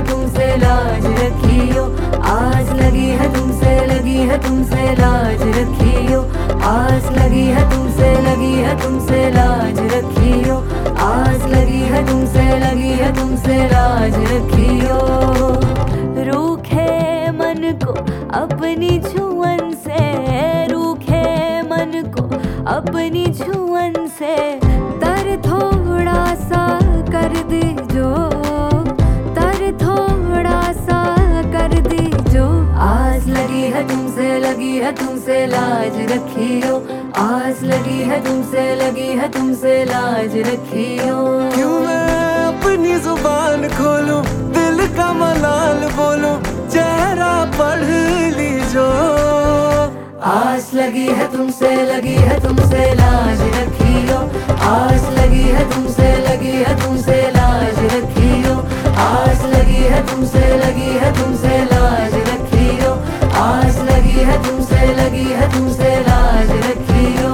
तुमसे लाज रखियो, आस लगी है तुमसे, लगी है तुमसे लाज रखियो, आस लगी है तुमसे, लगी है तुमसे लाज रखियो, आस लगी है तुमसे, लगी है तुमसे लाज रखियो। रूखे मन को अपनी छुअन से, रूखे मन को अपनी छुअन से तर थोड़ा सा कर दीजो, तर थोड़ा सा कर दीजो। आस लगी है तुमसे, लगी है तुमसे लाज रखियो, आस लगी है तुमसे, लगी है तुमसे लाज रखियो। क्यों मैं अपनी जुबान खोलूं, दिल का मलाल बोलूं, चेहरा पढ़ लीजो। आस लगी है तुमसे, लगी है तुमसे लाज रखियो, आस लगी है तुमसे, लगी है तुमसे लाज रखियो, आस लगी है तुमसे, लगी है तुमसे लाज रखियो, आस लगी है तुमसे, लगी है तुमसे लाज रखियो।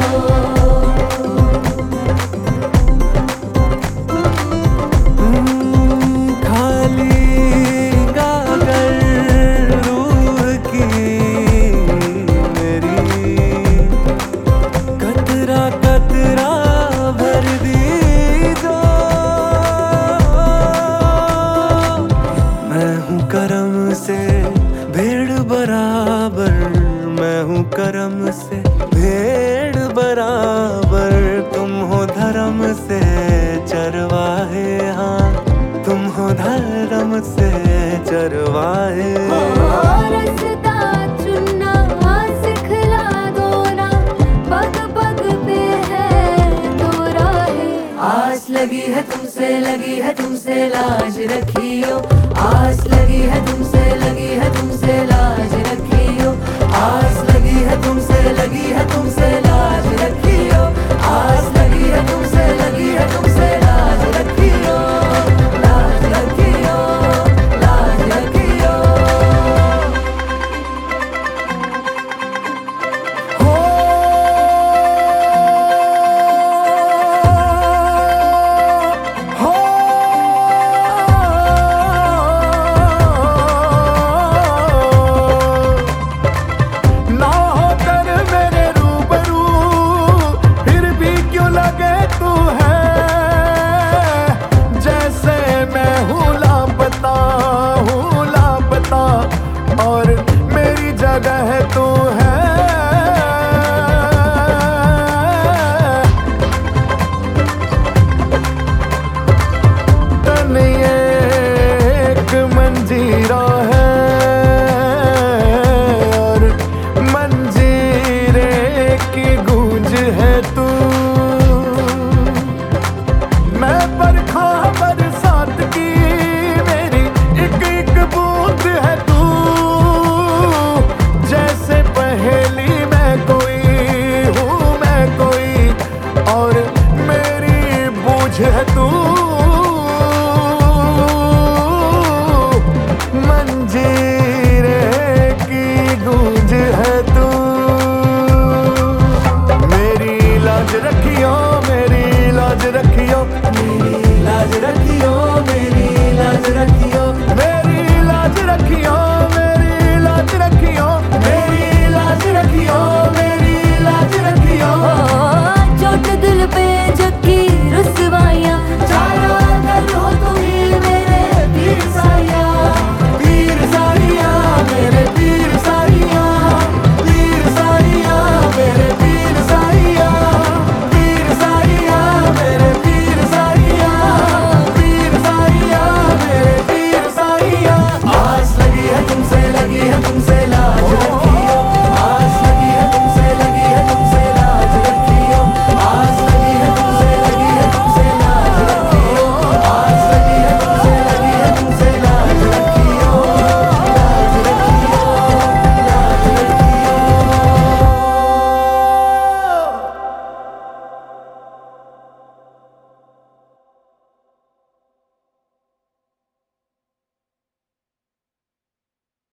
करम से भेड़ बराबर, मैं हूँ करम से भेड़ बराबर, तुम हो धर्म से चरवाहे, हाँ तुम हो धर्म से चरवाहे। रास्ता चुनना सिखला दो ना, पग पग पे है दो राहें। आस लगी है तुमसे, लगी है तुमसे लाज रखियो, आस लगी है तुमसे, लगी है